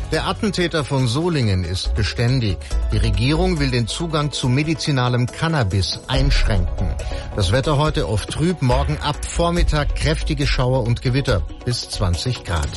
Der Attentäter von Solingen ist geständig. Die Regierung will den Zugang zu medizinalem Cannabis einschränken. Das Wetter heute oft trüb, morgen ab Vormittag kräftige Schauer und Gewitter bis 20 Grad.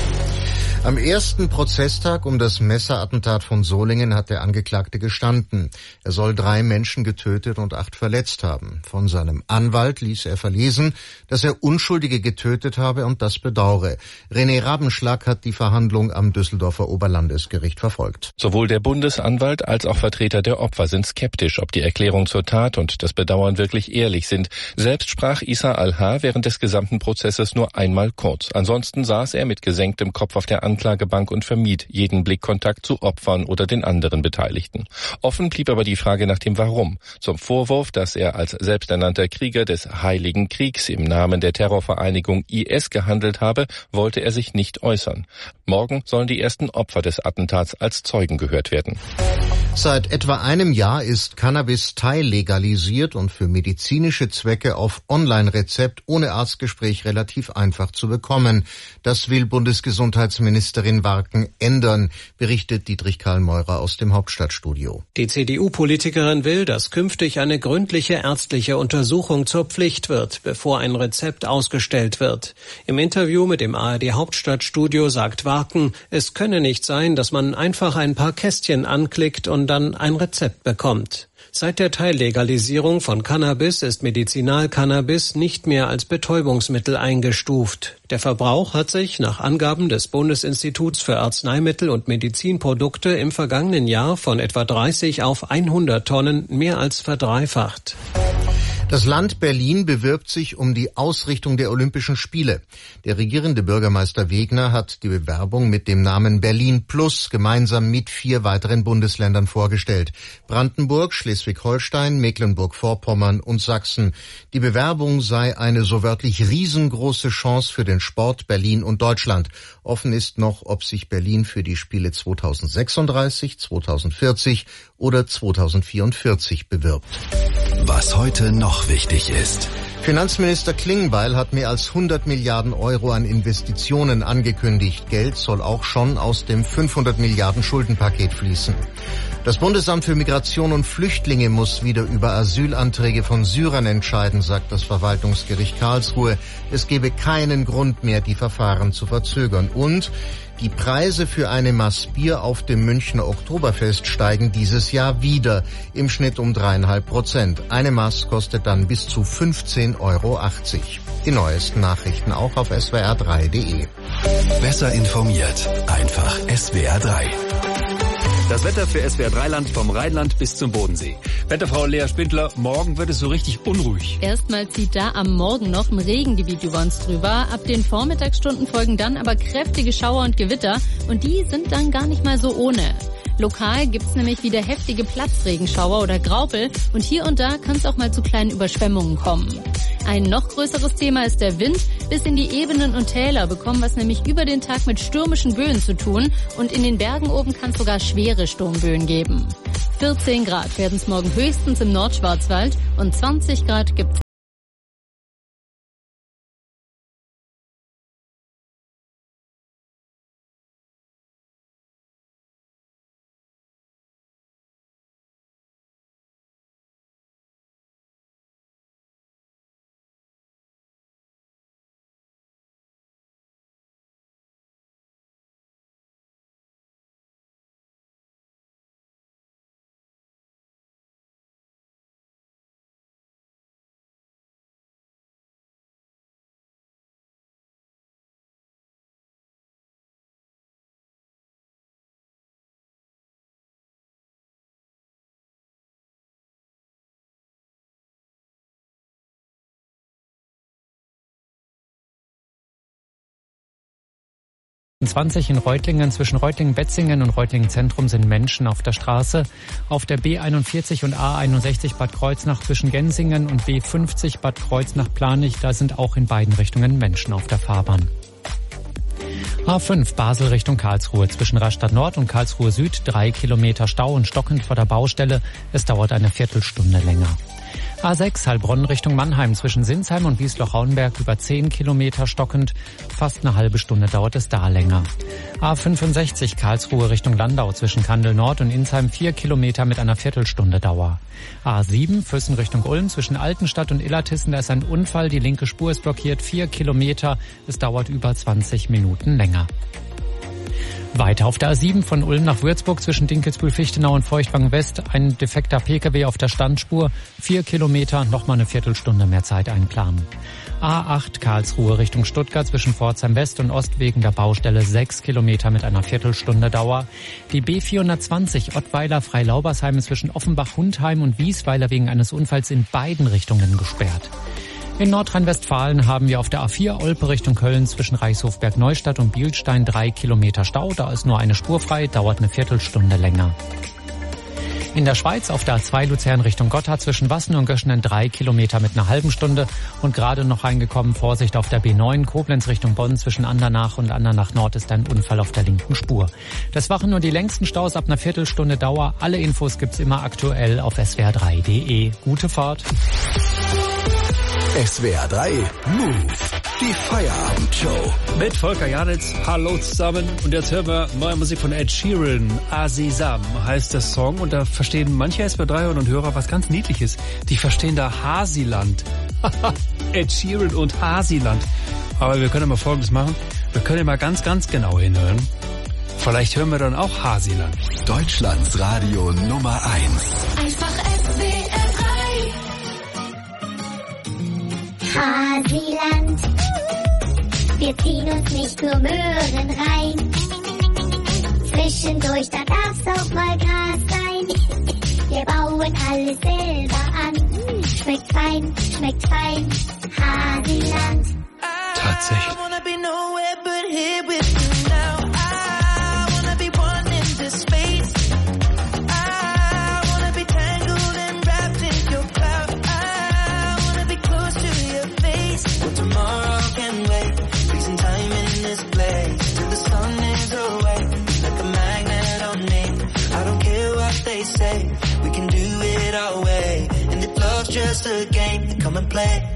Am ersten Prozesstag um das Messerattentat von Solingen hat der Angeklagte gestanden. Er soll 3 Menschen getötet und 8 verletzt haben. Von seinem Anwalt ließ er verlesen, dass er Unschuldige getötet habe und das bedauere. René Rabenschlag hat die Verhandlung am Düsseldorfer Oberlandesgericht verfolgt. Sowohl der Bundesanwalt als auch Vertreter der Opfer sind skeptisch, ob die Erklärung zur Tat und das Bedauern wirklich ehrlich sind. Selbst sprach Issa Al-Ha während des gesamten Prozesses nur einmal kurz. Ansonsten saß er mit gesenktem Kopf auf der Anklagebank und vermied jeden Blickkontakt zu Opfern oder den anderen Beteiligten. Offen blieb aber die Frage nach dem Warum. Zum Vorwurf, dass er als selbsternannter Krieger des Heiligen Kriegs im Namen der Terrorvereinigung IS gehandelt habe, wollte er sich nicht äußern. Morgen sollen die ersten Opfer des Attentats als Zeugen gehört werden. Seit etwa einem Jahr ist Cannabis teillegalisiert und für medizinische Zwecke auf Online-Rezept ohne Arztgespräch relativ einfach zu bekommen. Das will Bundesgesundheitsministerin Warken ändern, berichtet Dietrich Karl Meurer aus dem Hauptstadtstudio. Die CDU-Politikerin will, dass künftig eine gründliche ärztliche Untersuchung zur Pflicht wird, bevor ein Rezept ausgestellt wird. Im Interview mit dem ARD Hauptstadtstudio sagt Warken, es könne nicht sein, dass man einfach ein paar Kästchen anklickt und dann ein Rezept bekommt. Seit der Teillegalisierung von Cannabis ist Medizinalcannabis nicht mehr als Betäubungsmittel eingestuft. Der Verbrauch hat sich nach Angaben des Bundesinstituts für Arzneimittel und Medizinprodukte im vergangenen Jahr von etwa 30 auf 100 Tonnen mehr als verdreifacht. Das Land Berlin bewirbt sich um die Ausrichtung der Olympischen Spiele. Der regierende Bürgermeister Wegner hat die Bewerbung mit dem Namen Berlin Plus gemeinsam mit 4 weiteren Bundesländern vorgestellt. Brandenburg, Schleswig-Holstein, Mecklenburg-Vorpommern und Sachsen. Die Bewerbung sei eine so wörtlich riesengroße Chance für den Sport Berlin und Deutschland. Offen ist noch, ob sich Berlin für die Spiele 2036, 2040 oder 2044 bewirbt. Was heute noch wichtig ist. Finanzminister Klingbeil hat mehr als 100 Milliarden Euro an Investitionen angekündigt. Geld soll auch schon aus dem 500 Milliarden Schuldenpaket fließen. Das Bundesamt für Migration und Flüchtlinge muss wieder über Asylanträge von Syrern entscheiden, sagt das Verwaltungsgericht Karlsruhe. Es gebe keinen Grund mehr, die Verfahren zu verzögern. Und die Preise für eine Maß Bier auf dem Münchner Oktoberfest steigen dieses Jahr wieder, im Schnitt um 3,5%. Eine Maß kostet dann bis zu 15,80 €. Die neuesten Nachrichten auch auf swr3.de. Besser informiert, einfach SWR3. Das Wetter für SWR3-Land vom Rheinland bis zum Bodensee. Wetterfrau Lea Spindler, morgen wird es so richtig unruhig. Erstmal zieht da am Morgen noch ein Regengebiet über uns drüber. Ab den Vormittagsstunden folgen dann aber kräftige Schauer und Gewitter. Und die sind dann gar nicht mal so ohne. Lokal gibt's nämlich wieder heftige Platzregenschauer oder Graupel. Und hier und da kann es auch mal zu kleinen Überschwemmungen kommen. Ein noch größeres Thema ist der Wind. Bis in die Ebenen und Täler bekommen wir es nämlich über den Tag mit stürmischen Böen zu tun. Und in den Bergen oben kann es sogar schwere Sturmböen geben. 14 Grad werden es morgen höchstens im Nordschwarzwald und 20 Grad gibt's in Reutlingen. Zwischen Reutlingen-Betzingen und Reutlingen-Zentrum sind Menschen auf der Straße. Auf der B41 und A61 Bad Kreuznach zwischen Gensingen und B50 Bad Kreuznach-Planich, da sind auch in beiden Richtungen Menschen auf der Fahrbahn. A5 Basel Richtung Karlsruhe. Zwischen Rastatt Nord und Karlsruhe Süd 3 Kilometer Stau und stockend vor der Baustelle. Es dauert eine Viertelstunde länger. A6 Heilbronn Richtung Mannheim zwischen Sinsheim und Wiesloch-Rauenberg über 10 Kilometer stockend. Fast eine halbe Stunde dauert es da länger. A65 Karlsruhe Richtung Landau zwischen Kandel Nord und Insheim 4 Kilometer mit einer Viertelstunde Dauer. A7 Füssen Richtung Ulm zwischen Altenstadt und Illertissen, da ist ein Unfall. Die linke Spur ist blockiert, 4 Kilometer. Es dauert über 20 Minuten länger. Weiter auf der A7 von Ulm nach Würzburg zwischen Dinkelsbühl-Fichtenau und Feuchtwangen West ein defekter Pkw auf der Standspur. 4 Kilometer, nochmal eine Viertelstunde mehr Zeit einplanen. A8 Karlsruhe Richtung Stuttgart zwischen Pforzheim West und Ost wegen der Baustelle 6 Kilometer mit einer Viertelstunde Dauer. Die B420 Ottweiler-Freilaubersheim zwischen Offenbach-Hundheim und Wiesweiler wegen eines Unfalls in beiden Richtungen gesperrt. In Nordrhein-Westfalen haben wir auf der A4 Olpe Richtung Köln zwischen Reichshofberg-Neustadt und Bielstein 3 Kilometer Stau. Da ist nur eine Spur frei, dauert eine Viertelstunde länger. In der Schweiz auf der A2 Luzern Richtung Gotthard zwischen Wassen und Göschenen 3 Kilometer mit einer halben Stunde. Und gerade noch reingekommen, Vorsicht auf der B9 Koblenz Richtung Bonn zwischen Andernach und Andernach Nord ist ein Unfall auf der linken Spur. Das waren nur die längsten Staus ab einer Viertelstunde Dauer. Alle Infos gibt's immer aktuell auf swr3.de. Gute Fahrt. SWR 3 Move, die Feierabendshow. Mit Volker Janitz, hallo zusammen. Und jetzt hören wir neue Musik von Ed Sheeran. Azizam heißt der Song. Und da verstehen manche SWR 3 und Hörer was ganz Niedliches. Die verstehen da Hasiland. Ed Sheeran und Hasiland. Aber wir können mal Folgendes machen. Wir können mal ganz, ganz genau hinhören. Vielleicht hören wir dann auch Hasiland. Deutschlands Radio Nummer 1. Einfach SWR 3. Hasiland. Wir ziehen uns nicht nur Möhren rein. Zwischendurch, da darf's auch mal Gras sein. Wir bauen alles selber an. Schmeckt fein, Hasiland. Tatsächlich. We can do it our way, and if love's just a game, then come and play.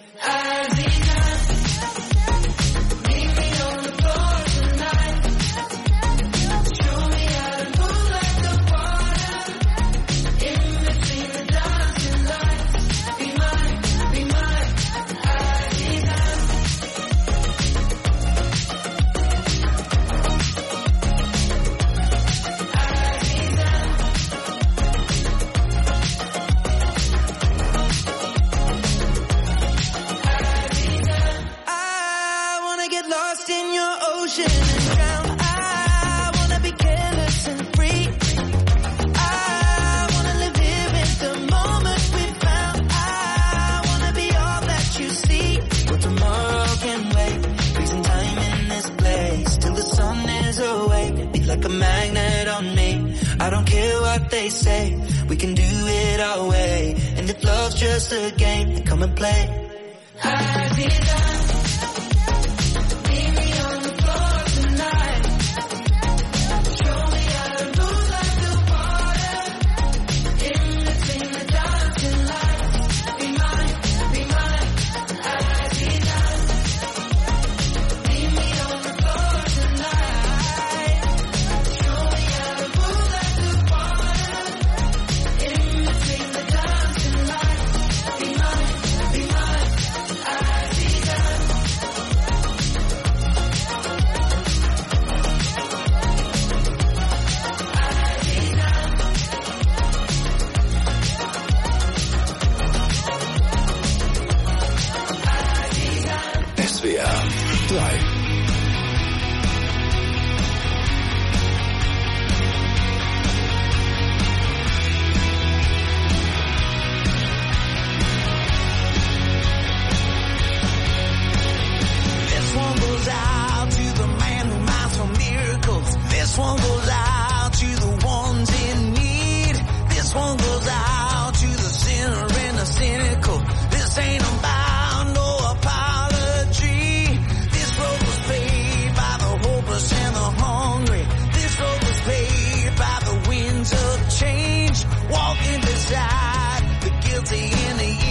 They say we can do it our way, and if love's just a game, then come and play. Walking beside the guilty in the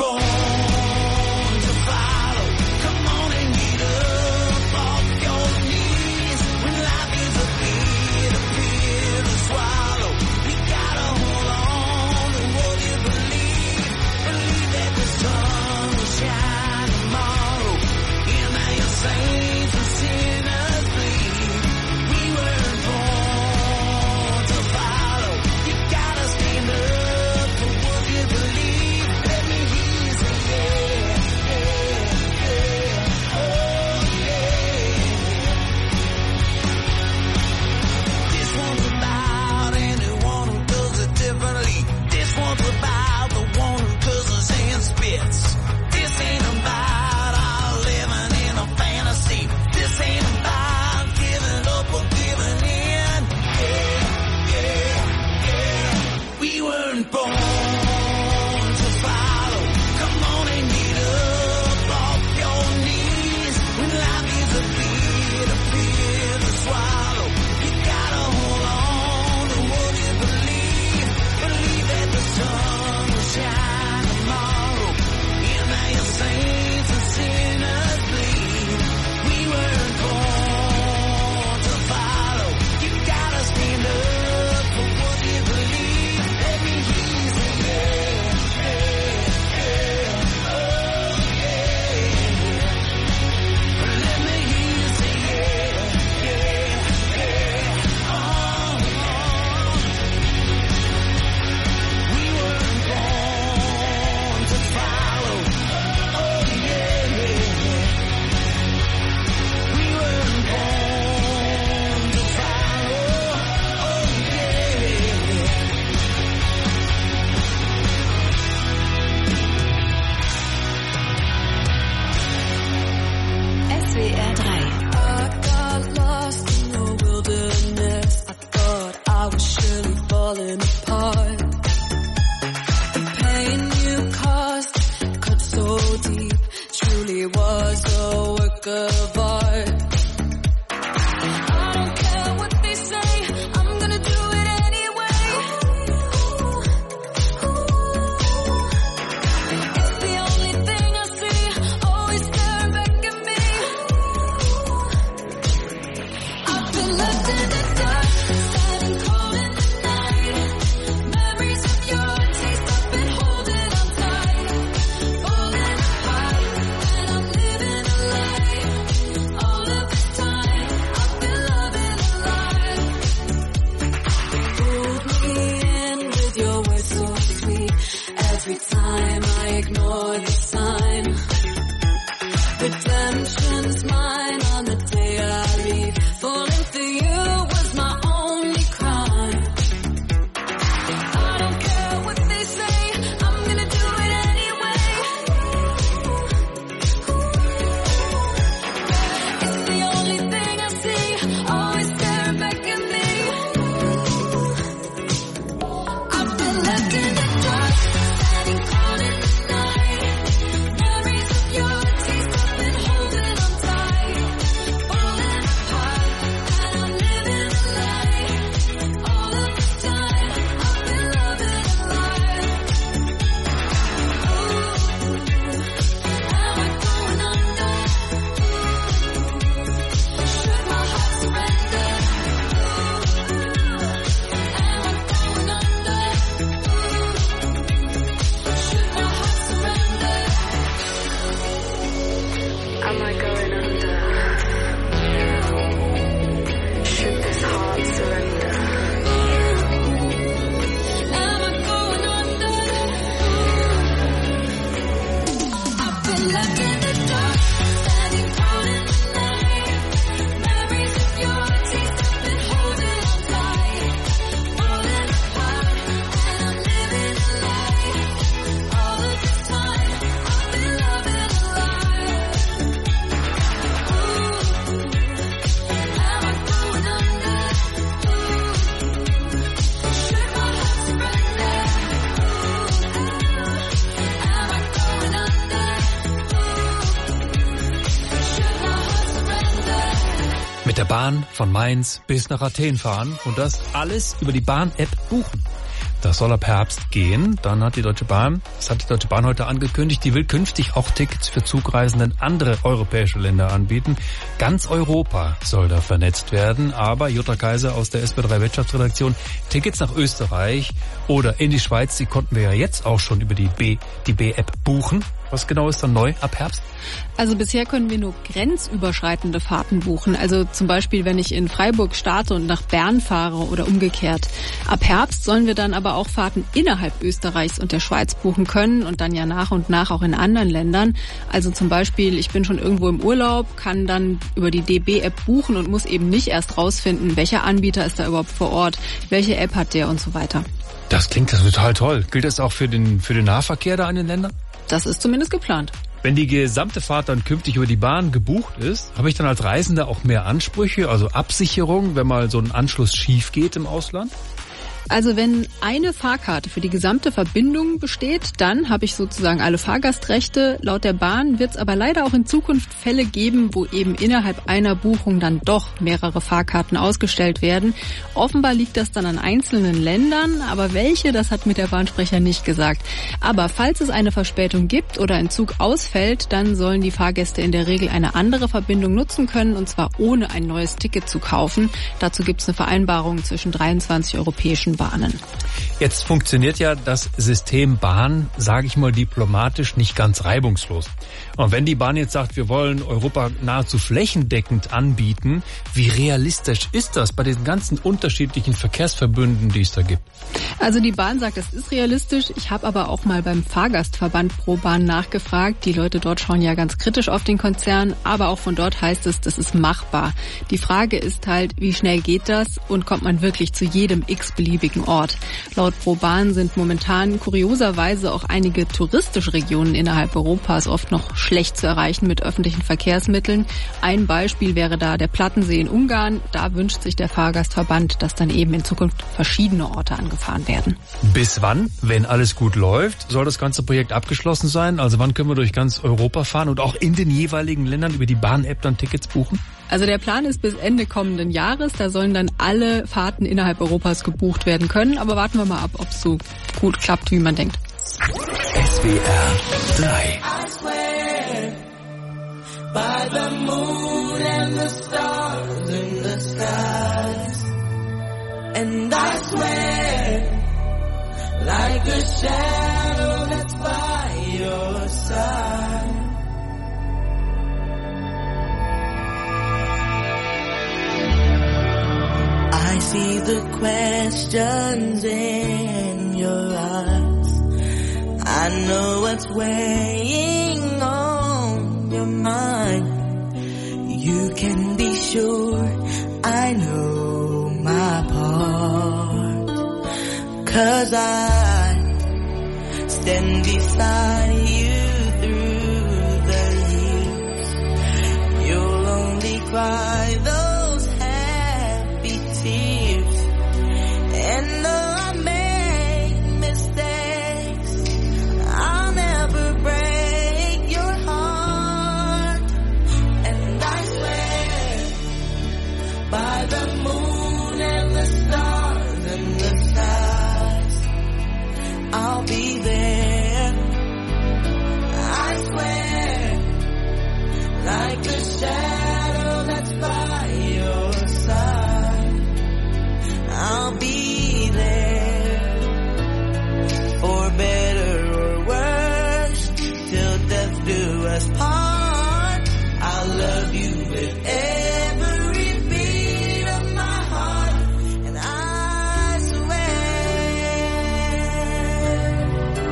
Mit der Bahn von Mainz bis nach Athen fahren und das alles über die Bahn-App buchen. Das soll ab Herbst gehen. Dann hat die Deutsche Bahn heute angekündigt, die will künftig auch Tickets für Zugreisende in andere europäische Länder anbieten. Ganz Europa soll da vernetzt werden. Aber Jutta Kaiser aus der SB3 Wirtschaftsredaktion, Tickets nach Österreich oder in die Schweiz, die konnten wir ja jetzt auch schon über die B-App buchen. Was genau ist dann neu ab Herbst? Also bisher können wir nur grenzüberschreitende Fahrten buchen. Also zum Beispiel, wenn ich in Freiburg starte und nach Bern fahre oder umgekehrt. Ab Herbst sollen wir dann aber auch Fahrten innerhalb Österreichs und der Schweiz buchen können und dann ja nach und nach auch in anderen Ländern. Also zum Beispiel, ich bin schon irgendwo im Urlaub, kann dann über die DB-App buchen und muss eben nicht erst rausfinden, welcher Anbieter ist da überhaupt vor Ort, welche App hat der und so weiter. Das klingt total toll. Gilt das auch für den Nahverkehr da in den Ländern? Das ist zumindest geplant. Wenn die gesamte Fahrt dann künftig über die Bahn gebucht ist, habe ich dann als Reisender auch mehr Ansprüche, also Absicherung, wenn mal so ein Anschluss schief geht im Ausland? Also wenn eine Fahrkarte für die gesamte Verbindung besteht, dann habe ich sozusagen alle Fahrgastrechte. Laut der Bahn wird es aber leider auch in Zukunft Fälle geben, wo eben innerhalb einer Buchung dann doch mehrere Fahrkarten ausgestellt werden. Offenbar liegt das dann an einzelnen Ländern, aber welche, das hat mir der Bahnsprecher nicht gesagt. Aber falls es eine Verspätung gibt oder ein Zug ausfällt, dann sollen die Fahrgäste in der Regel eine andere Verbindung nutzen können, und zwar ohne ein neues Ticket zu kaufen. Dazu gibt es eine Vereinbarung zwischen 23 europäischen Bahnen. Jetzt funktioniert ja das System Bahn, sage ich mal diplomatisch, nicht ganz reibungslos. Und wenn die Bahn jetzt sagt, wir wollen Europa nahezu flächendeckend anbieten, wie realistisch ist das bei diesen ganzen unterschiedlichen Verkehrsverbünden, die es da gibt? Also die Bahn sagt, das ist realistisch. Ich habe aber auch mal beim Fahrgastverband ProBahn nachgefragt. Die Leute dort schauen ja ganz kritisch auf den Konzern, aber auch von dort heißt es, das ist machbar. Die Frage ist halt, wie schnell geht das und kommt man wirklich zu jedem x-beliebigen Ort? Laut ProBahn sind momentan kurioserweise auch einige touristische Regionen innerhalb Europas oft noch schlecht zu erreichen mit öffentlichen Verkehrsmitteln. Ein Beispiel wäre da der Plattensee in Ungarn. Da wünscht sich der Fahrgastverband, dass dann eben in Zukunft verschiedene Orte angefahren werden. Bis wann, wenn alles gut läuft, soll das ganze Projekt abgeschlossen sein? Also wann können wir durch ganz Europa fahren und auch in den jeweiligen Ländern über die Bahn-App dann Tickets buchen? Also der Plan ist bis Ende kommenden Jahres. Da sollen dann alle Fahrten innerhalb Europas gebucht werden können. Aber warten wir mal ab, ob es so gut klappt, wie man denkt. SWR 3. By the moon and the stars in the skies, and I swear, like a shadow that's by your side. I see the questions in your eyes. I know what's weighing on your mind. You can be sure I know my part. 'Cause I stand beside you through the years. You'll only cry those happy tears. And though I make mistakes, I'll never break your heart. And I swear, by the moon and the stars and the skies, I'll be there. I swear, like a shadow that's by your side, I'll be there. For better or worse, till death do us part. I'll love you with every beat of my heart, and I swear,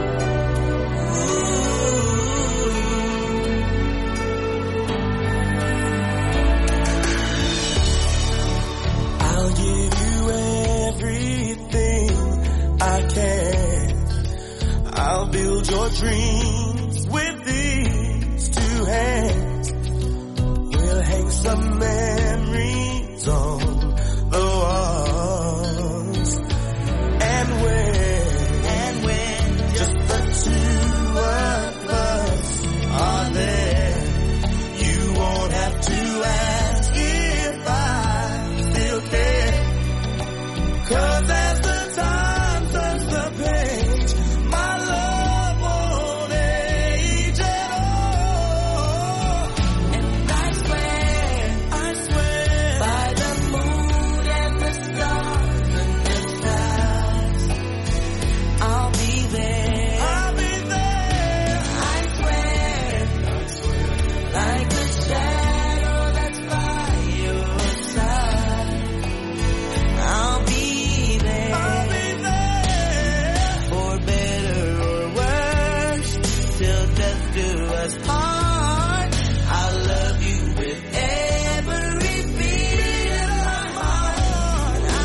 I'll give you everything I can. I'll build your dreams with these two hands. We'll hang some do us part. I love you with every beat of my heart. I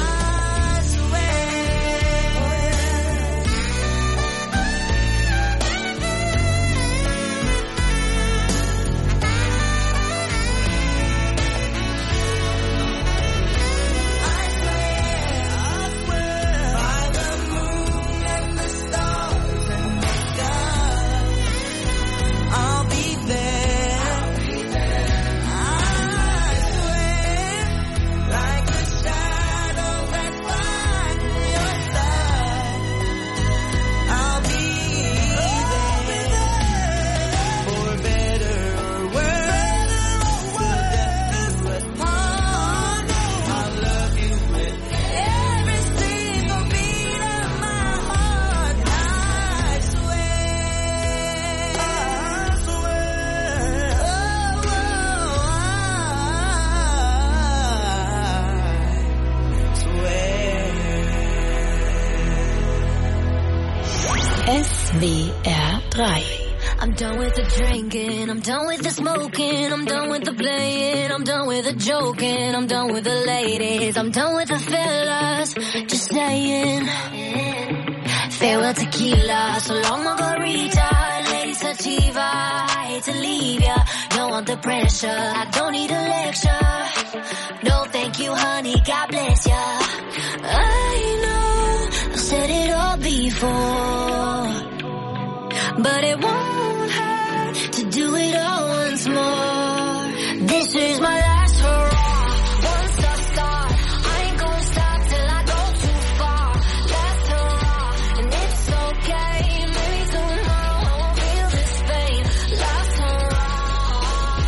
SWR 3. I'm done with the drinking, I'm done with the smoking, I'm done with the playing, I'm done with the joking, I'm done with the ladies, I'm done with the fellas, just saying. Farewell tequila, so long margarita, lady sativa, I hate to leave ya, don't want the pressure, I don't need a lecture, no thank you honey, God bless ya. I know, I've said it all before, but it won't hurt to do it all once more. This is my last hurrah. Once I start, I ain't gonna stop till I go too far. Last hurrah, and it's okay. Maybe tomorrow I won't feel this pain. Last hurrah.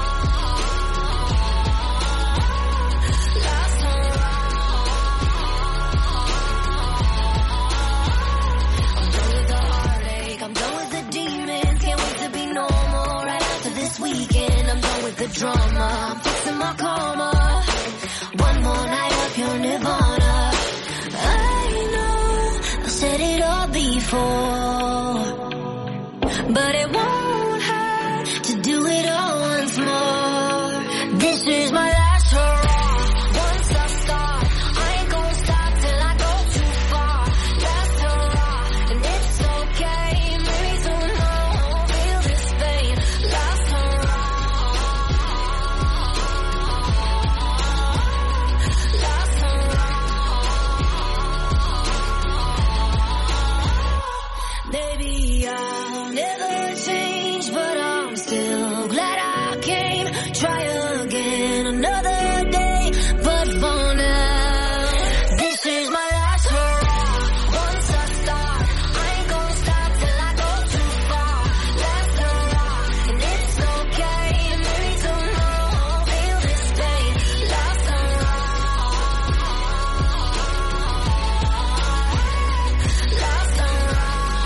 Last hurrah. I'm done with the heartache. I'm done with the demons. Can't wait to be normal right after this weekend. I'm done with the drama. I'm fixing my karma. One more night of your nirvana. I know I've said it all before, but it won't hurt to do it all once more. This is my last hurrah. Once I start, I ain't gonna stop till I go too far. Last hurrah, and it's okay. Maybe tomorrow I won't feel this pain. Last hurrah. Last hurrah. Maybe I'll never change, but I'm still glad I came. Try again another day, but for now, this is my last hurrah. Once I start, I ain't gonna stop till I go too far. Last hurrah, and it's okay. Maybe tomorrow I won't feel this pain. Last hurrah. Last hurrah.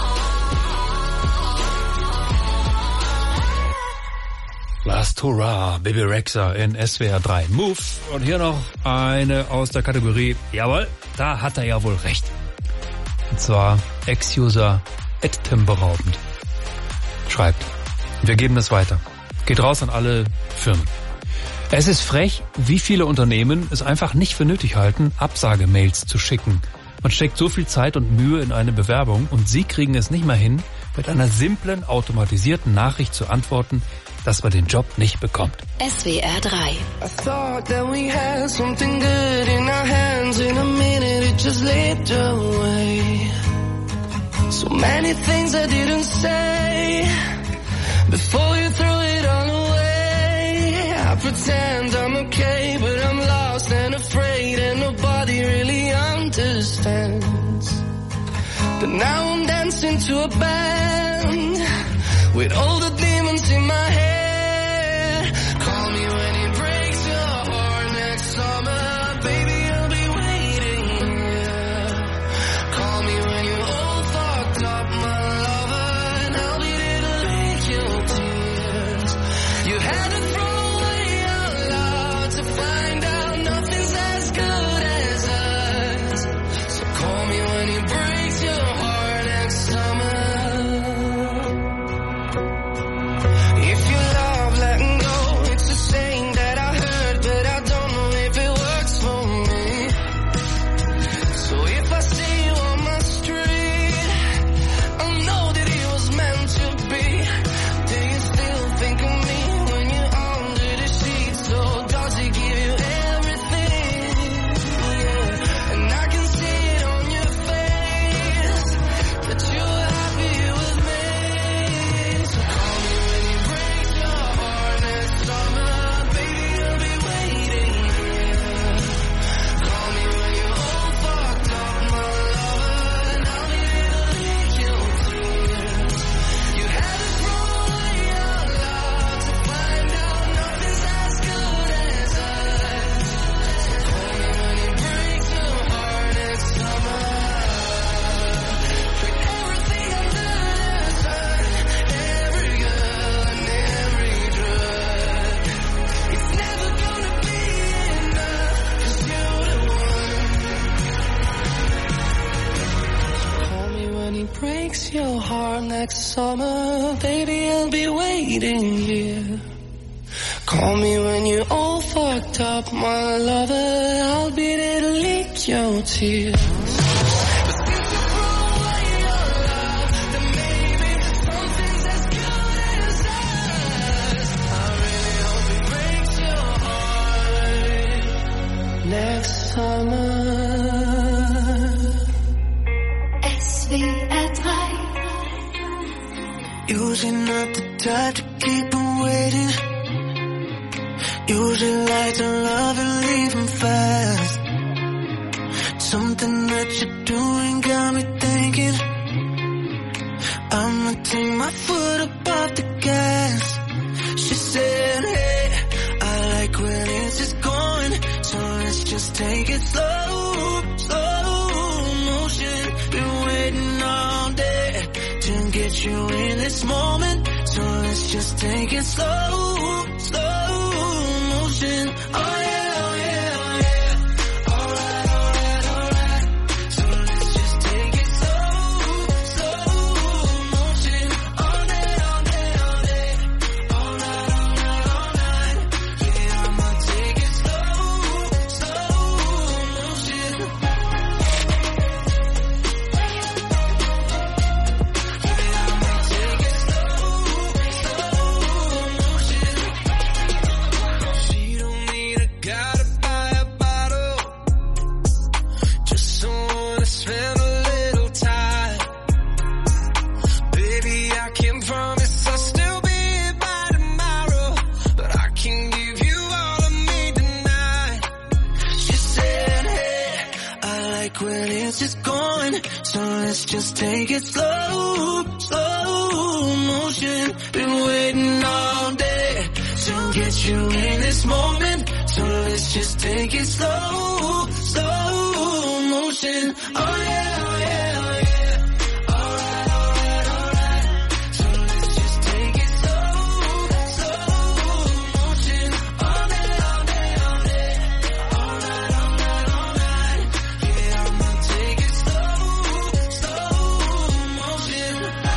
Last Hurrah, Bebe Rexha in SWR 3 Move. Und hier noch eine aus der Kategorie, jawohl, da hat er ja wohl recht. Und zwar Ex-User atemberaubend. Schreibt, wir geben das weiter. Geht raus an alle Firmen. Es ist frech, wie viele Unternehmen es einfach nicht für nötig halten, Absagemails zu schicken. Man steckt so viel Zeit und Mühe in eine Bewerbung und Sie kriegen es nicht mal hin, mit einer simplen, automatisierten Nachricht zu antworten, dass man den Job nicht bekommt. SWR 3. I thought that we had something good in our hands. In a minute it just slipped away. So many things I didn't say before you threw it all away. I pretend I'm okay, but I'm lost and afraid, and nobody really understands. But now I'm dancing to a band with all the demons in my head. Call me when it breaks your heart next summer, baby, I'll be waiting, yeah. Call me when you're all fucked up, my lover, and I'll be there to lick your tears. You had to throw away our love to find out nothing's as good as us. So call me when it breaks your heart next summer. next summer, baby, I'll be waiting here. Call me when you're all fucked up, my lover, I'll be there to lick your tears. Next summer. SWR 3. Usually not the type to keep him waiting. Usually like to love and leave him fast. Something that you're doing got me thinking I'ma take my foot up off the gas. She said, hey, I like when it's just going, so let's just take it slow, slow motion. Been waiting all day to get you in this moment, so let's just take it slow, slow motion. Oh yeah, oh yeah, oh yeah. Alright, alright, alright. So let's just take it slow, slow motion. All day, all day, all day. All night, all night, all night. Yeah, I'ma take it slow, slow motion. Yeah, I'ma take it slow, slow motion. She don't need a guy to buy a bottle, just someone to spend a little time. Baby, I can promise I'll still be here by tomorrow, but I can give you all of me tonight. She said, hey, I like when it's just going, so let's just take it slow, slow motion. Been waiting all day to get you in this moment, so let's just take it slow, slow motion. Oh yeah, oh yeah, oh yeah. Alright, alright, alright. So let's just take it slow, slow motion. All day, all day, all day. All night, all night, all night. Yeah, I'ma take it slow, slow motion.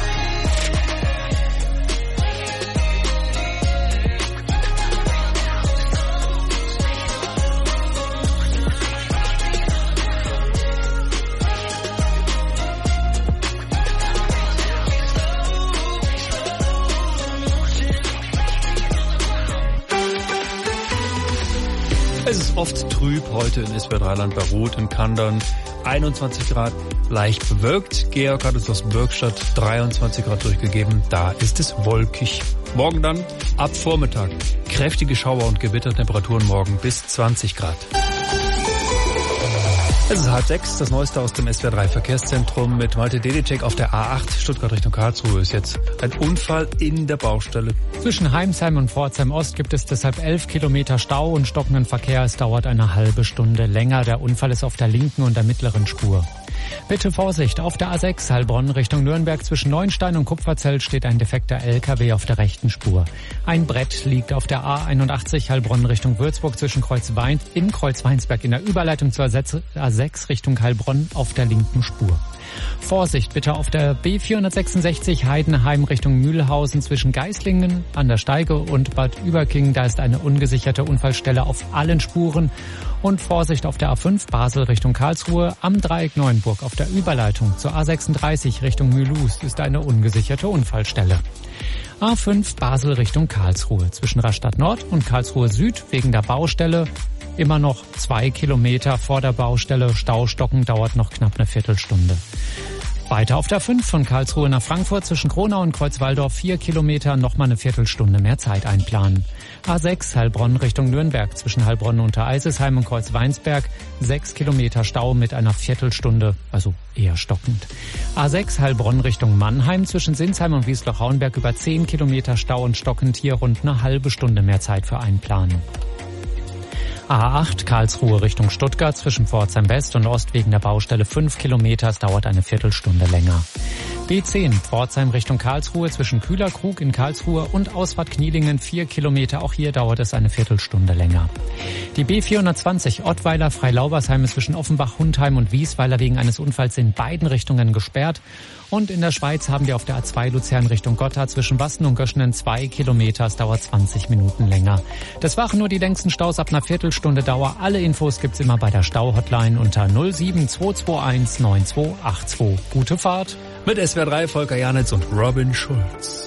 Es ist oft trüb heute in SWR3-Land bei Rot in Kandern. 21 Grad, leicht bewölkt. Georg hat uns aus Bürgstadt 23 Grad durchgegeben. Da ist es wolkig. Morgen dann ab Vormittag kräftige Schauer und Gewittertemperaturen morgen bis 20 Grad. Es ist 5:30, das Neueste aus dem SWR3 Verkehrszentrum mit Malte Dedicek auf der A8 Stuttgart Richtung Karlsruhe. Ist jetzt ein Unfall in der Baustelle. Zwischen Heimsheim und Pforzheim Ost gibt es deshalb 11 Kilometer Stau und stockenden Verkehr. Es dauert eine halbe Stunde länger. Der Unfall ist auf der linken und der mittleren Spur. Bitte Vorsicht, auf der A6 Heilbronn Richtung Nürnberg zwischen Neuenstein und Kupferzell steht ein defekter LKW auf der rechten Spur. Ein Brett liegt auf der A81 Heilbronn Richtung Würzburg zwischen Kreuzweinsberg in der Überleitung zur A6 Richtung Heilbronn auf der linken Spur. Vorsicht bitte auf der B466 Heidenheim Richtung Mühlhausen zwischen Geislingen an der Steige und Bad Überkingen. Da ist eine ungesicherte Unfallstelle auf allen Spuren. Und Vorsicht auf der A5 Basel Richtung Karlsruhe am Dreieck Neuenburg auf der Überleitung zur A36 Richtung Mühlhus ist eine ungesicherte Unfallstelle. A5 Basel Richtung Karlsruhe zwischen Rastatt Nord und Karlsruhe Süd wegen der Baustelle. Immer noch 2 Kilometer vor der Baustelle. Staustocken dauert noch knapp eine Viertelstunde. Weiter auf der 5 von Karlsruhe nach Frankfurt zwischen Kronau und Kreuzwaldorf 4 Kilometer, nochmal eine Viertelstunde mehr Zeit einplanen. A6 Heilbronn Richtung Nürnberg zwischen Heilbronn und Eisesheim und Kreuzweinsberg 6 Kilometer Stau mit einer Viertelstunde, also eher stockend. A6 Heilbronn Richtung Mannheim zwischen Sinsheim und Wiesloch-Rauenberg über 10 Kilometer Stau und stockend, hier rund eine halbe Stunde mehr Zeit für einplanen. A8 Karlsruhe Richtung Stuttgart zwischen Pforzheim West und Ost wegen der Baustelle 5 Kilometer. Es dauert eine Viertelstunde länger. B10 Pforzheim Richtung Karlsruhe zwischen Kühlerkrug in Karlsruhe und Ausfahrt Knielingen 4 Kilometer. Auch hier dauert es eine Viertelstunde länger. Die B420 Ottweiler Freilaubersheim zwischen Offenbach, Hundheim und Wiesweiler wegen eines Unfalls in beiden Richtungen gesperrt. Und in der Schweiz haben wir auf der A2 Luzern Richtung Gotha zwischen Wassen und Göschenen 2 Kilometer. Es dauert 20 Minuten länger. Das waren nur die längsten Staus ab einer Viertelstunde Dauer. Alle Infos gibt's immer bei der Stau-Hotline unter 07221 9282. Gute Fahrt. Mit SWR 3 Volker Janitz und Robin Schulz.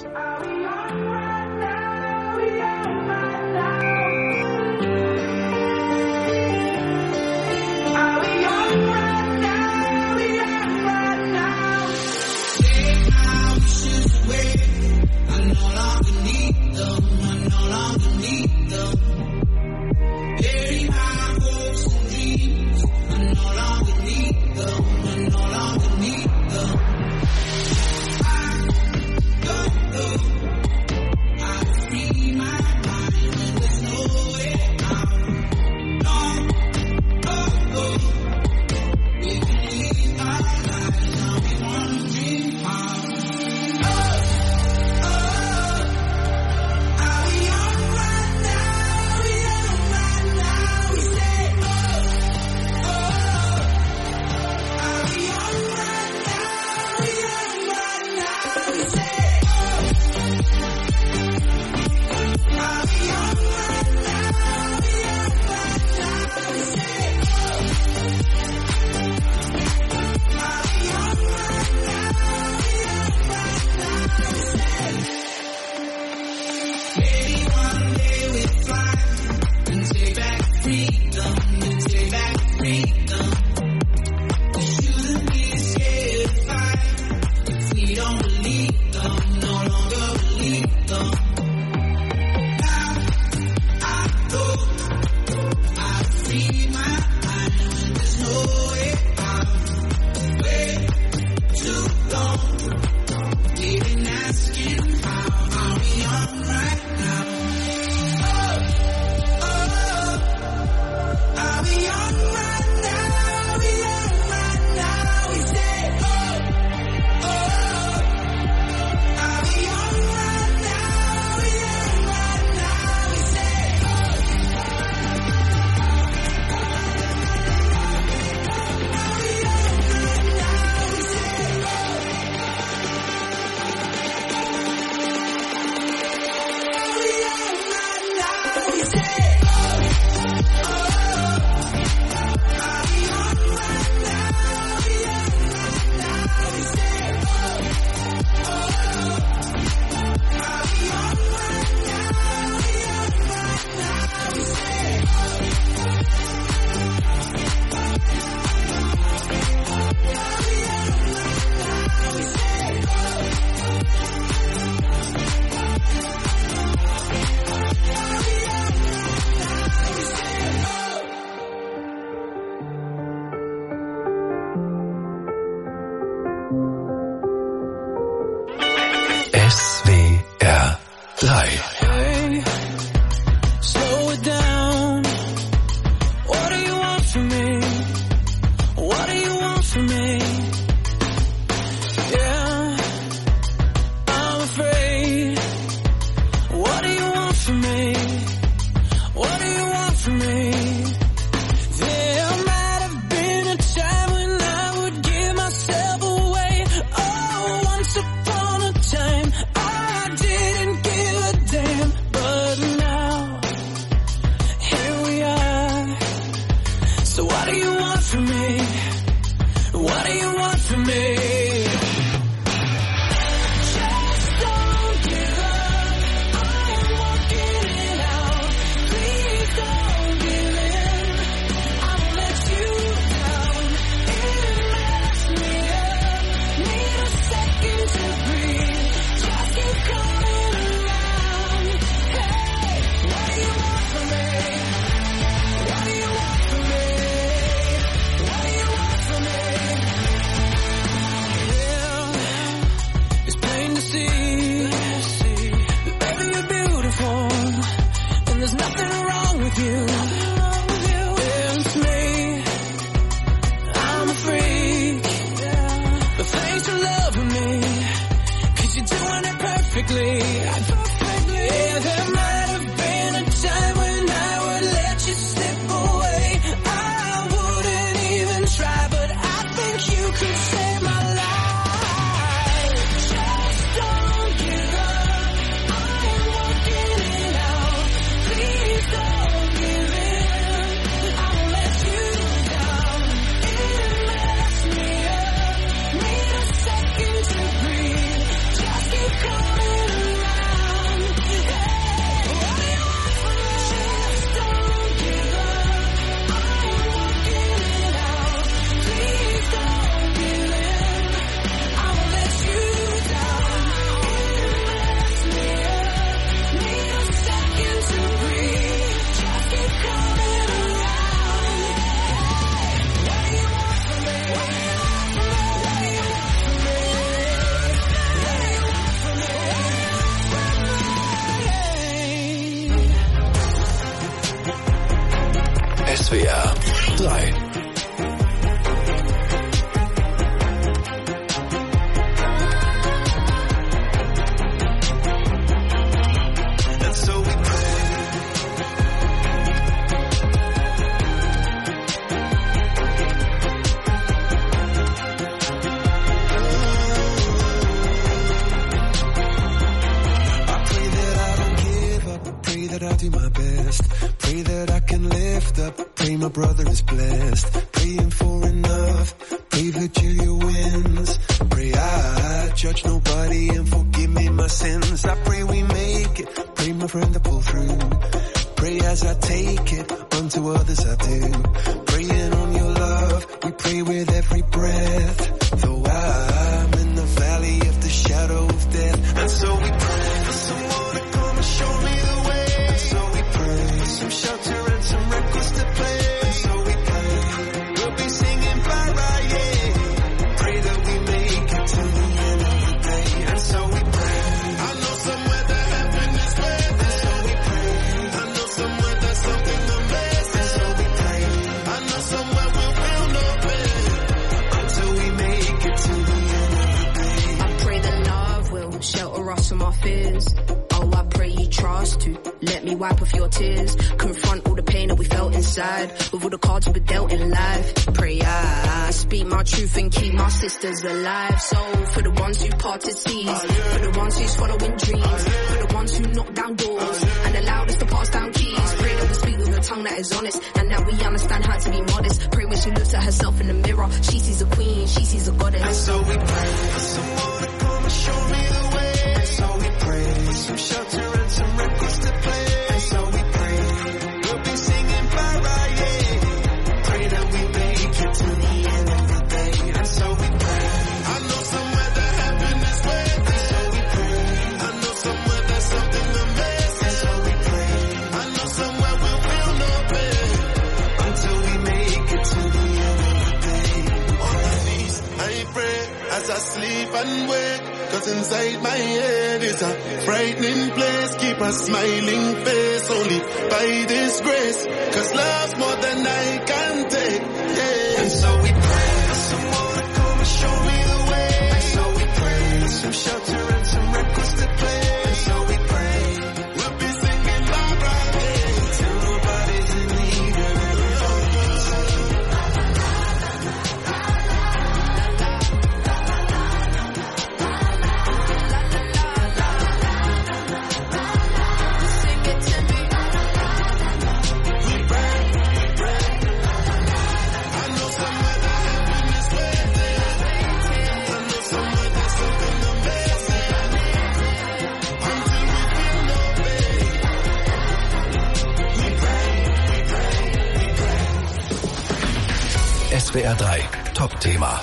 SWR 3. Hey, slow it down. What do you want from me? What do you want from me? Yeah, I'm afraid. What do you want from me? What do you want from me? There might have been a time when I would give myself away. Oh, once upon a time I didn't give a damn. 3. My brother is blessed, praying for enough, pray Virginia wins, pray I judge nobody and forgive me my sins, I pray we make it, pray my friend to pull through, pray as I take it, unto others I do, praying on your love, we pray with every breath, though I'm in the valley of the shadow of death, and so we pray for someone to come and show me the way, and so we pray for some shelter and some records to play. Let me wipe off your tears, confront all the pain that we felt inside, with all the cards we were dealt in life. Pray I speak my truth and keep my sisters alive. So for the ones who parted seas, for the ones who's following dreams, for the ones who knock down doors and allowed us to pass down keys. Pray that we speak with a tongue that is honest and that we understand how to be modest. Pray when she looks at herself in the mirror, she sees a queen, she sees a goddess. And so we pray for someone to come and show me the way. And so we pray for some shelter and some records to play. As I sleep and wake, cause inside my head is a frightening place. Keep a smiling face only by this grace, cause love's more than I can take, yeah. And so we pray for someone to come and show me the way. And so we pray for some shelter and some records to play. And so we pray we'll be singing bye-bye, yeah, till nobody's in need of everybody's saved. SWR 3 Top-Thema.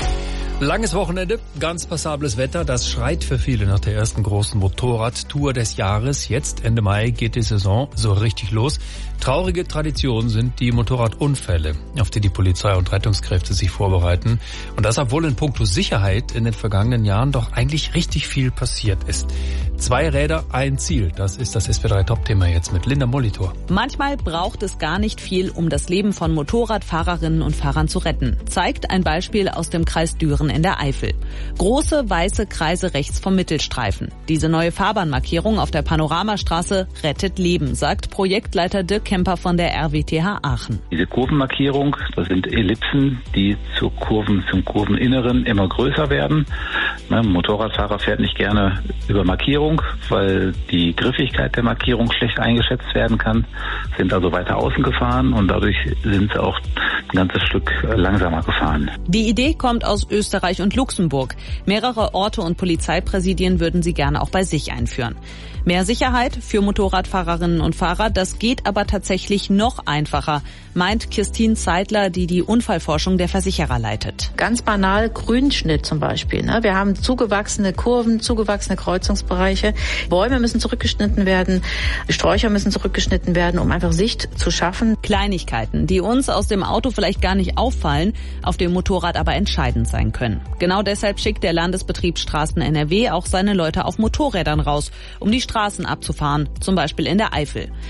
Langes Wochenende, ganz passables Wetter, das schreit für viele nach der ersten großen Motorradtour des Jahres. Jetzt, Ende Mai, geht die Saison so richtig los. Traurige Tradition sind die Motorradunfälle, auf die die Polizei und Rettungskräfte sich vorbereiten. Und das, obwohl in puncto Sicherheit in den vergangenen Jahren doch eigentlich richtig viel passiert ist. 2 Räder, ein Ziel, das ist das SWR 3 Top-Thema jetzt mit Linda Molitor. Manchmal braucht es gar nicht viel, um das Leben von Motorradfahrerinnen und Fahrern zu retten, zeigt ein Beispiel aus dem Kreis Düren in der Eifel. Große weiße Kreise rechts vom Mittelstreifen. Diese neue Fahrbahnmarkierung auf der Panoramastraße rettet Leben, sagt Projektleiter Dirk Kemper von der RWTH Aachen. Diese Kurvenmarkierung, das sind Ellipsen, die zum Kurveninneren immer größer werden. Ein Motorradfahrer fährt nicht gerne über Markierung, weil die Griffigkeit der Markierung schlecht eingeschätzt werden kann, sind also weiter außen gefahren und dadurch sind sie auch ein ganzes Stück langsamer gefahren. Die Idee kommt aus Österreich und Luxemburg. Mehrere Orte und Polizeipräsidien würden sie gerne auch bei sich einführen. Mehr Sicherheit für Motorradfahrerinnen und Fahrer, das geht aber tatsächlich noch einfacher, meint Kirstine Zeidler, die die Unfallforschung der Versicherer leitet. Ganz banal Grünschnitt zum Beispiel. Wir haben zugewachsene Kurven, zugewachsene Kreuzungsbereiche. Bäume müssen zurückgeschnitten werden, Sträucher müssen zurückgeschnitten werden, um einfach Sicht zu schaffen. Kleinigkeiten, die uns aus dem Auto vielleicht gar nicht auffallen, auf dem Motorrad aber entscheidend sein können. Genau deshalb schickt der Landesbetrieb Straßen NRW auch seine Leute auf Motorrädern raus, um die Straßen abzufahren, zum Beispiel in der Eifel.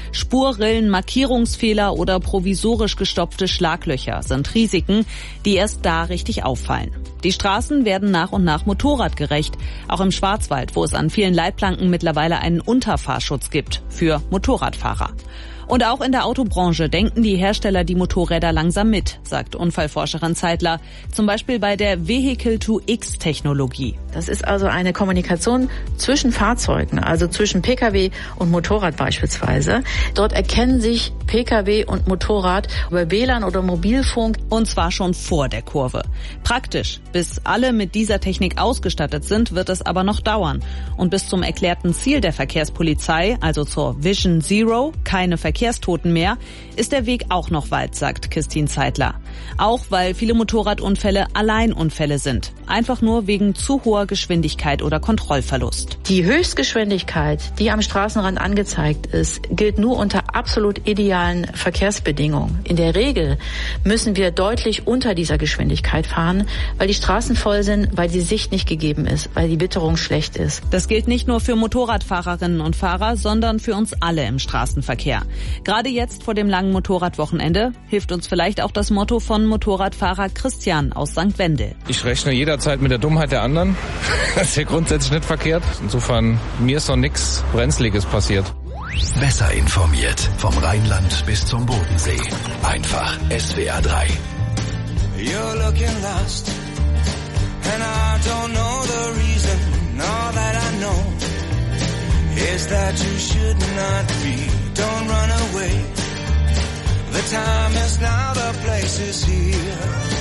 Spurrillen, Markierungsfehler oder provisorisch gestopfte Schlaglöcher sind Risiken, die erst da richtig auffallen. Die Straßen werden nach und nach motorradgerecht, auch im Schwarzwald, wo es an vielen Leitplanken mittlerweile einen Unterfahrschutz gibt für Motorradfahrer. Und auch in der Autobranche denken die Hersteller die Motorräder langsam mit, sagt Unfallforscherin Zeitler, zum Beispiel bei der Vehicle-to-X-Technologie. Das ist also eine Kommunikation zwischen Fahrzeugen, also zwischen Pkw und Motorrad beispielsweise. Dort erkennen sich Pkw und Motorrad über WLAN oder Mobilfunk. Und zwar schon vor der Kurve. Praktisch. Bis alle mit dieser Technik ausgestattet sind, wird es aber noch dauern. Und bis zum erklärten Ziel der Verkehrspolizei, also zur Vision Zero, keine Verkehrstoten mehr, ist der Weg auch noch weit, sagt Christine Zeitler. Auch weil viele Motorradunfälle Alleinunfälle sind. Einfach nur wegen zu hoher Geschwindigkeit oder Kontrollverlust. Die Höchstgeschwindigkeit, die am Straßenrand angezeigt ist, gilt nur unter absolut idealen Verkehrsbedingungen. In der Regel müssen wir deutlich unter dieser Geschwindigkeit fahren, weil die Straßen voll sind, weil die Sicht nicht gegeben ist, weil die Witterung schlecht ist. Das gilt nicht nur für Motorradfahrerinnen und Fahrer, sondern für uns alle im Straßenverkehr. Gerade jetzt vor dem langen Motorradwochenende hilft uns vielleicht auch das Motto von Motorradfahrer Christian aus St. Wendel. Ich rechne jederzeit mit der Dummheit der anderen. Das ist ja grundsätzlich nicht verkehrt. Insofern, mir ist noch nichts Brenzliges passiert. Besser informiert vom Rheinland bis zum Bodensee. Einfach SWR 3. You're looking lost, and I don't know the reason. All that I know is that you should not be. Don't run away. The time is now, the place is here.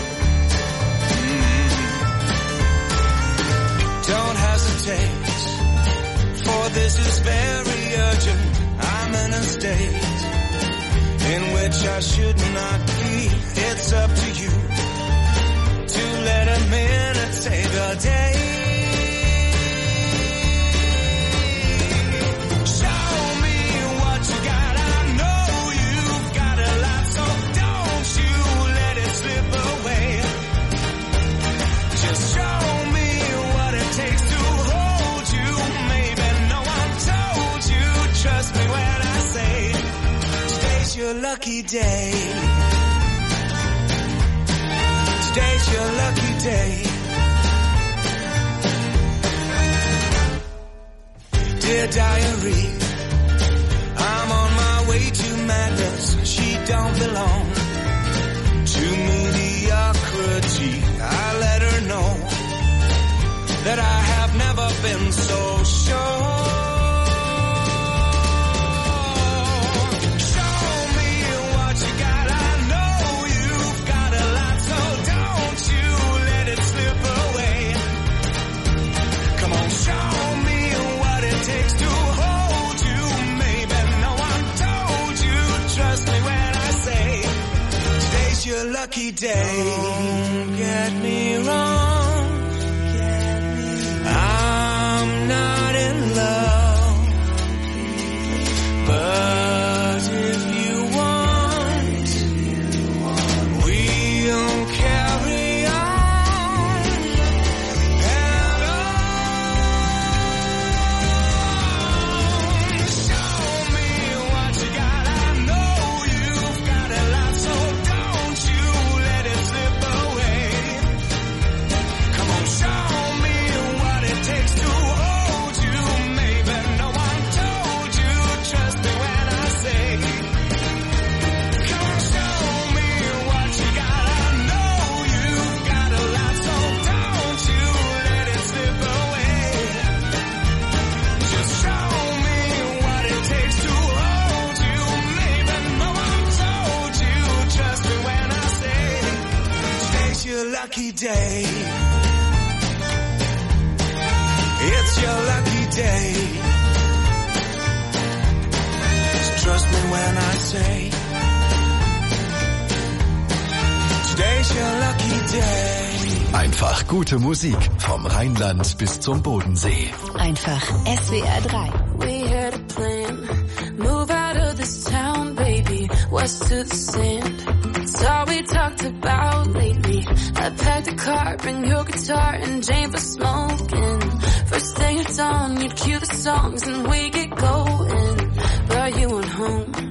Don't hesitate, for this is very urgent. I'm in a state in which I should not be. It's up to you to let a minute save a day. Show me what you got. I know you've got a lot, so don't you let it slip away. Just show me what it takes to hold you. Maybe no one told you. Trust me when I say today's your lucky day. Today's your lucky day. Dear diary, I'm on my way to madness. She don't belong to mediocrity. I let her know that I have never been so sure. Your lucky day. Don't get me wrong, I'm not in love, but if you want, we'll carry on and on. Show me what you got. I know you've got a lot, so lucky day. It's your lucky day. Just trust me when I say today's your lucky day. Einfach gute Musik vom Rheinland bis zum Bodensee. Einfach SWR 3. We had a plan. Move out of this town, baby. West to the sand. It's all we talked about lately. I packed a car, bring your guitar and Jane for smoking. First thing it's on, you'd cue the songs and we get going. But you went home,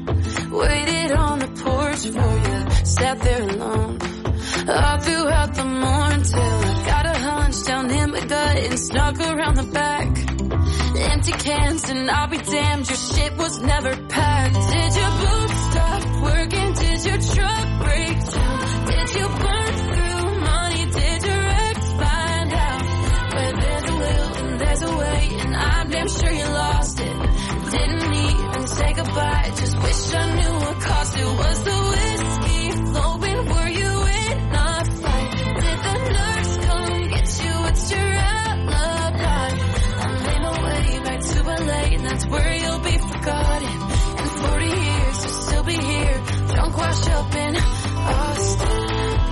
empty cans, and I'll be damned, your shit was never packed. Did your boots stop working? Did your truck break down? Did you burn through money? Did your ex find out? Where there's a will and there's a way, and I'm damn sure you lost it. Didn't even say goodbye, just wish I knew what cost it. Was the whiskey flowing? Were you in a fight? Did the nurse come get you? What's your alibi? I made my way back to LA, and that's where you'll be forgotten. In 40 years you'll still be here, drunk, washed up in Austin.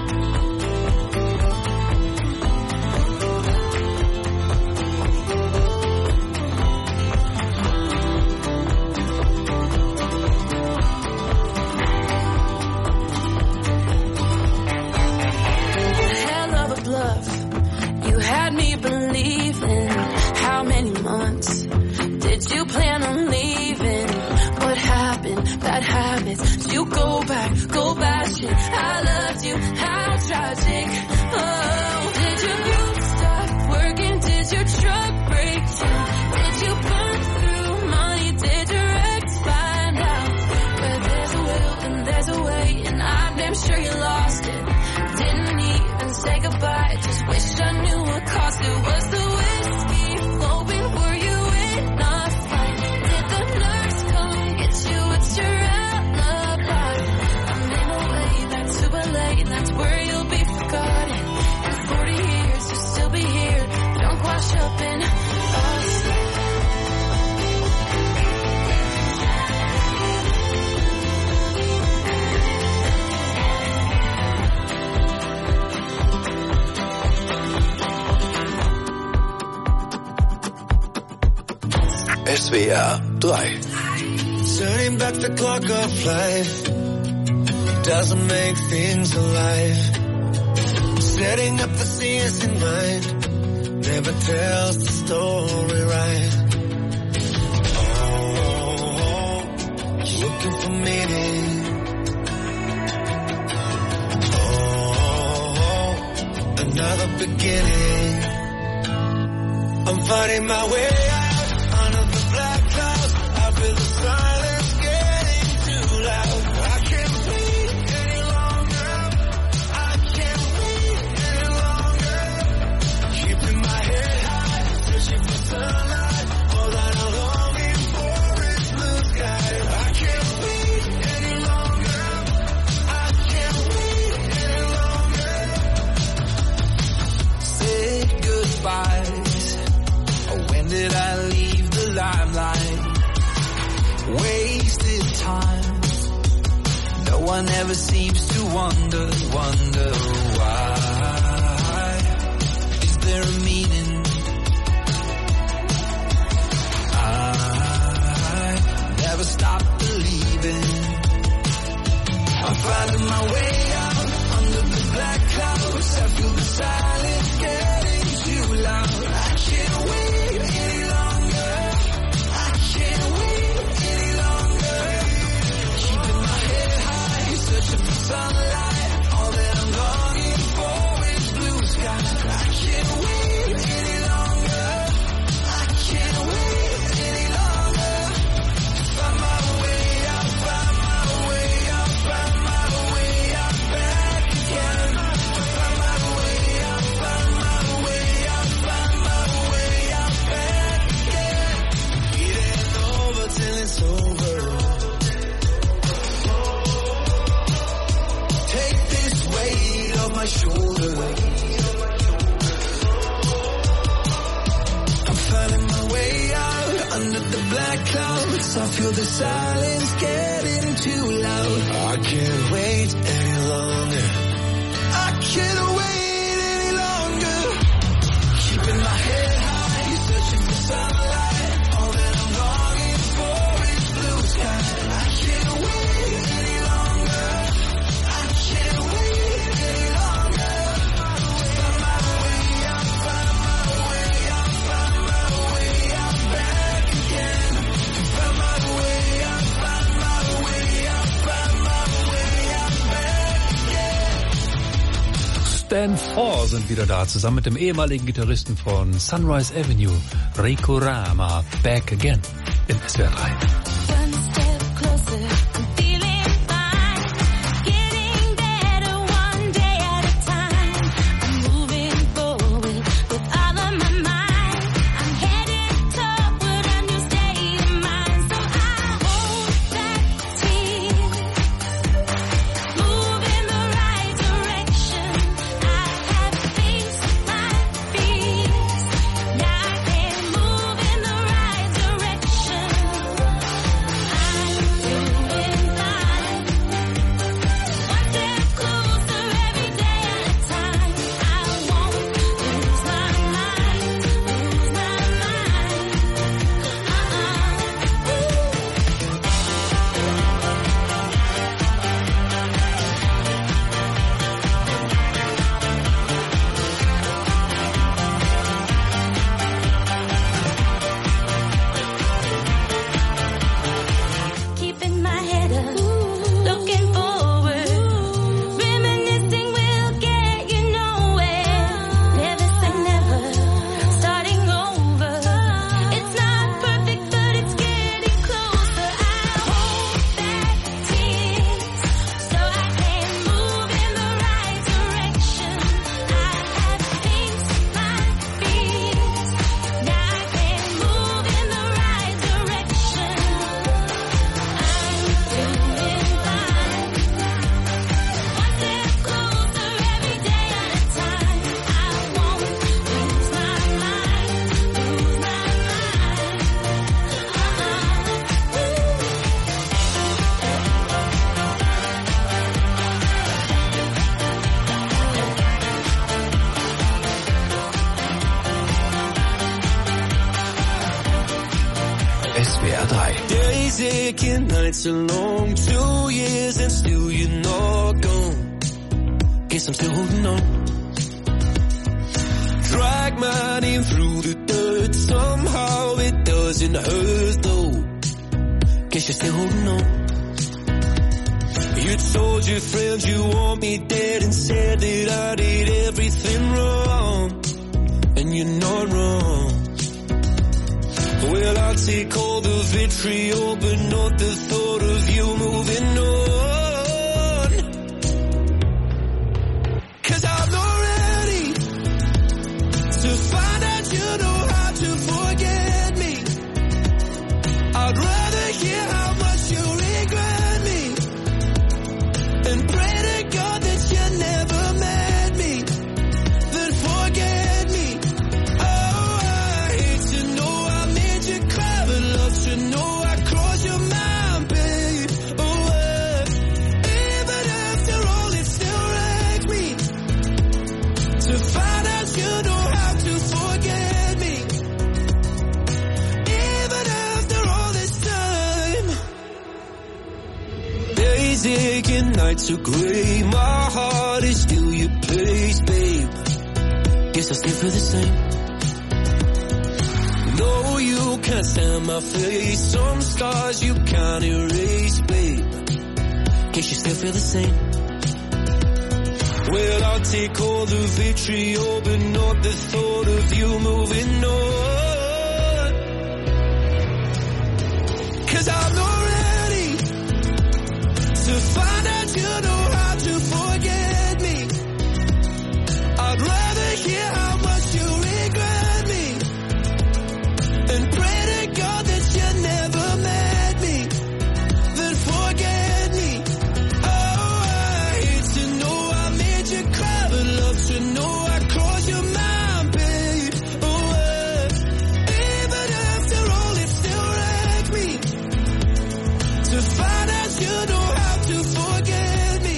Had me believing. How many months did you plan on leaving? What happened? Bad habits. Did you go bashing? I loved you. How tragic. Oh, did your group stop working? Did your truck break down? Did you burn through money? Did your ex find out? Where there's a will and there's a way, and I'm damn sure you lost it. Didn't even say goodbye, just wish I knew what cost it. Was the whiskey flowing? Were you in a fight? Did the nurse come get you? What's your alibi? I made my way back to LA, and that's where you'll be forgotten. In 40 years you'll still be here, drunk, washed up in Austin. SWR 3. Turning back the clock of life doesn't make things alive. Setting up the scenes in mind never tells the story right. Oh, looking for meaning. Oh, another beginning. I'm finding my way out. Black clouds, I feel the silence getting too loud. I can't wait any longer. I can't wait any longer. Keeping my head high, searching for sunlight. All that I'm longing for is blue sky. I can't wait any longer. I can't wait any longer. Say goodbyes. When did I leave the limelight? Wasted time. No one ever seems to wonder why. Is there a meaning? I never stop believing. I'm finding my way out under the black clouds. I feel the silence getting too loud. I can't wait any longer. I can't wait any longer. Keeping my head high, searching for sunlight. All that I'm longing for is blue sky. I can't wait any longer. I can't wait any longer. Find my way out, find my way out, find my way out back again. Find my way out, find my way out, find my way out back again. It ain't over till it's over. Take this weight off my shoulder. I'm finding my way out under the black clouds. I feel the silence getting too loud. I can't wait any longer. I can't wait any longer. Keeping my head high, searching for sunlight. All that I'm longing for is blue sky. I can't wait any longer. I can't wait any longer. Find my way out, find my way out, find my way out back again. Find my way out, find my way out, find my way out back again. Than Four sind wieder da, zusammen mit dem ehemaligen Gitarristen von Sunrise Avenue, Rico Rama, Back Again im SWR 3. SWR 3. Days aching, nights are long, 2 years and still you're not gone. Guess I'm still holding on. Drag my name through the dirt, somehow it doesn't hurt though. Guess you're still holding on. You told your friends you want me dead and said that I did everything wrong. And you're not wrong. Well, I'll take all the vitriol, but not the thought of you moving on. 'Cause I'm not ready to find out you know how to forget me. I'd rather hear how much you regret me and pray to God that you never met me, then forget me. Oh, I hate to know I made you cry, but love to know I crossed your mind, babe. Oh, even after all, it still wrecks me to find out you know how to forget me. Even after all this time, days aching, nights are gray. My heart is still your place, babe. Guess I still feel the same. No, you can't stand my face. Some scars you can't erase, babe. Guess you still feel the same. Well, I'll take all the vitriol, but not the thought of you moving on. 'Cause I'm not ready to find out you know how to forget me. I'd rather hear how much you regret me and pray to God that you never met me, then forget me. Oh, I hate to know I made you cry, but love to know I crossed your mind, babe. Oh, even after all, it still wrecks me to find out you know how to forget me.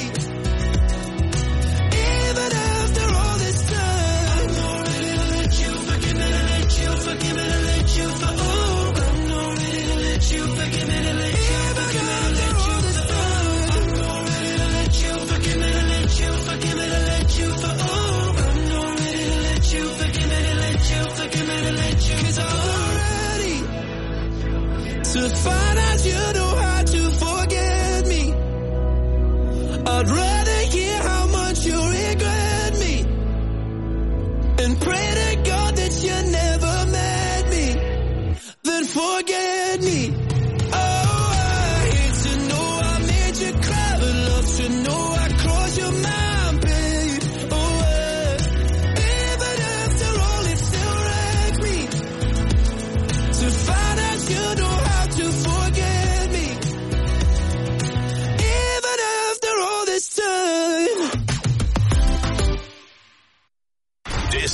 Even after all this time, I'm not ready to let you forgive me, to let you forgive me, to let you for. Oh, I'm not ready to let you forgive me, to let you forgive me, to let you for. I'm not ready to let you forgive me, to let you forgive me, to let you for. Oh, I'm not ready to let you forgive me, to let you forgive me, to let you. 'Cause I'm not ready to find out you know how to forget me. I'd rather hear how much you regret me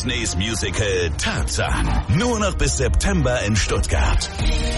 Disneys Musical Tarzan. Nur noch bis September in Stuttgart.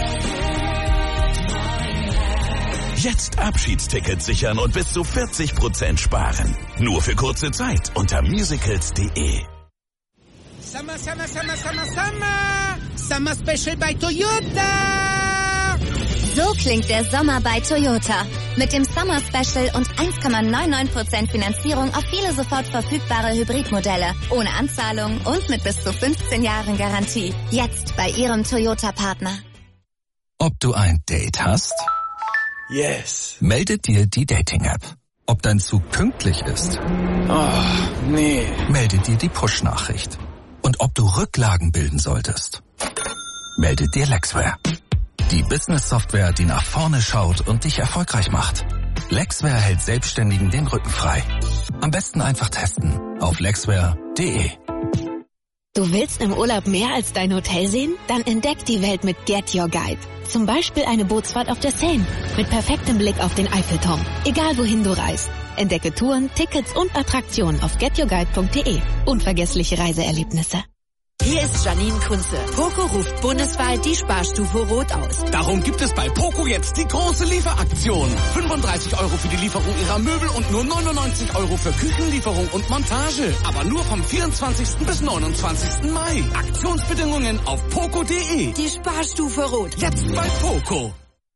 Jetzt Abschiedstickets sichern und bis zu 40% sparen. Nur für kurze Zeit unter musicals.de. Summer, Summer, Summer, Summer, Summer! Summer Special bei Toyota! So klingt der Sommer bei Toyota. Mit dem Summer Special und 1,99% Finanzierung auf viele sofort verfügbare Hybridmodelle. Ohne Anzahlung und mit bis zu 15 Jahren Garantie. Jetzt bei Ihrem Toyota-Partner. Ob du ein Date hast? Yes. Meldet dir die Dating-App. Ob dein Zug pünktlich ist? Oh, nee. Meldet dir die Push-Nachricht. Und ob du Rücklagen bilden solltest? Meldet dir Lexware. Die Business-Software, die nach vorne schaut und dich erfolgreich macht. Lexware hält Selbstständigen den Rücken frei. Am besten einfach testen auf lexware.de. Du willst im Urlaub mehr als dein Hotel sehen? Dann entdeck die Welt mit Get Your Guide. Zum Beispiel eine Bootsfahrt auf der Seine mit perfektem Blick auf den Eiffelturm. Egal wohin du reist. Entdecke Touren, Tickets und Attraktionen auf getyourguide.de. Unvergessliche Reiseerlebnisse. Hier ist Janine Kunze. Poco ruft bundesweit die Sparstufe Rot aus. Darum gibt es bei Poco jetzt die große Lieferaktion. 35 € für die Lieferung Ihrer Möbel und nur 99 € für Küchenlieferung und Montage. Aber nur vom 24. bis 29. Mai. Aktionsbedingungen auf poco.de. Die Sparstufe Rot. Jetzt bei Poco.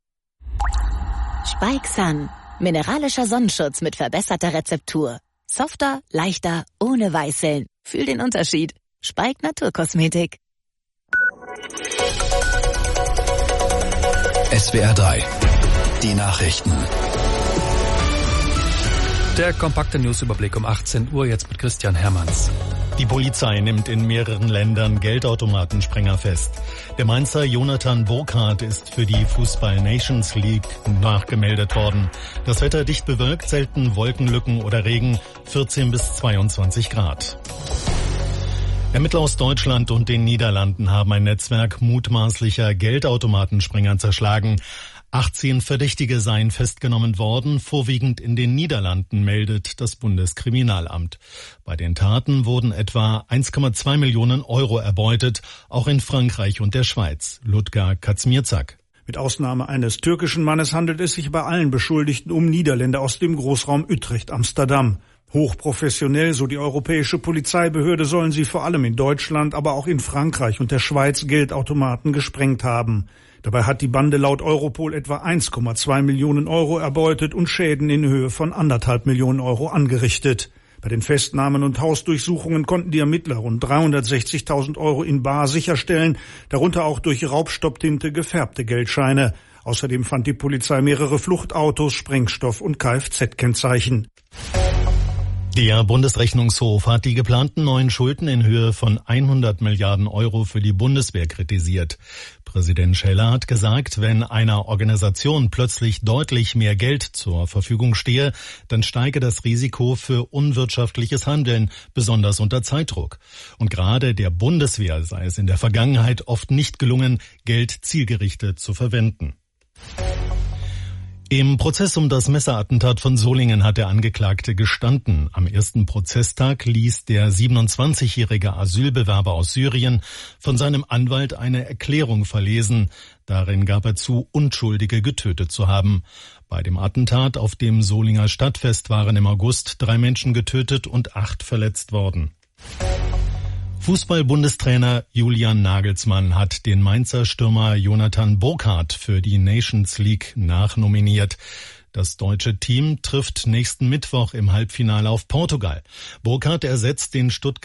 Spike Sun. Mineralischer Sonnenschutz mit verbesserter Rezeptur. Softer, leichter, ohne Weißeln. Fühl den Unterschied. Spike Naturkosmetik. SWR 3. Die Nachrichten. Der kompakte Newsüberblick um 18 Uhr jetzt mit Christian Hermanns. Die Polizei nimmt in mehreren Ländern Geldautomatensprenger fest. Der Mainzer Jonathan Burkhardt ist für die Fußball Nations League nachgemeldet worden. Das Wetter dicht bewölkt, selten Wolkenlücken oder Regen, 14 bis 22 Grad. Ermittler aus Deutschland und den Niederlanden haben ein Netzwerk mutmaßlicher Geldautomatensprenger zerschlagen. 18 Verdächtige seien festgenommen worden, vorwiegend in den Niederlanden, meldet das Bundeskriminalamt. Bei den Taten wurden etwa 1,2 Millionen € erbeutet, auch in Frankreich und der Schweiz. Ludger Kazmierzak. Mit Ausnahme eines türkischen Mannes handelt es sich bei allen Beschuldigten um Niederländer aus dem Großraum Utrecht-Amsterdam. Hochprofessionell, so die europäische Polizeibehörde, sollen sie vor allem in Deutschland, aber auch in Frankreich und der Schweiz Geldautomaten gesprengt haben. Dabei hat die Bande laut Europol etwa 1,2 Millionen € erbeutet und Schäden in Höhe von 1,5 Millionen € angerichtet. Bei den Festnahmen und Hausdurchsuchungen konnten die Ermittler rund 360.000 € in bar sicherstellen, darunter auch durch Raubstopptinte gefärbte Geldscheine. Außerdem fand die Polizei mehrere Fluchtautos, Sprengstoff und Kfz-Kennzeichen. Der Bundesrechnungshof hat die geplanten neuen Schulden in Höhe von 100 Milliarden € für die Bundeswehr kritisiert. Präsident Scheller hat gesagt, wenn einer Organisation plötzlich deutlich mehr Geld zur Verfügung stehe, dann steige das Risiko für unwirtschaftliches Handeln, besonders unter Zeitdruck. Und gerade der Bundeswehr sei es in der Vergangenheit oft nicht gelungen, Geld zielgerichtet zu verwenden. Im Prozess um das Messerattentat von Solingen hat der Angeklagte gestanden. Am ersten Prozesstag ließ der 27-jährige Asylbewerber aus Syrien von seinem Anwalt eine Erklärung verlesen. Darin gab er zu, Unschuldige getötet zu haben. Bei dem Attentat auf dem Solinger Stadtfest waren im August 3 Menschen getötet und 8 verletzt worden. Fußball-Bundestrainer Julian Nagelsmann hat den Mainzer Stürmer Jonathan Burkhardt für die Nations League nachnominiert. Das deutsche Team trifft nächsten Mittwoch im Halbfinale auf Portugal. Burkhardt ersetzt den Stuttgarter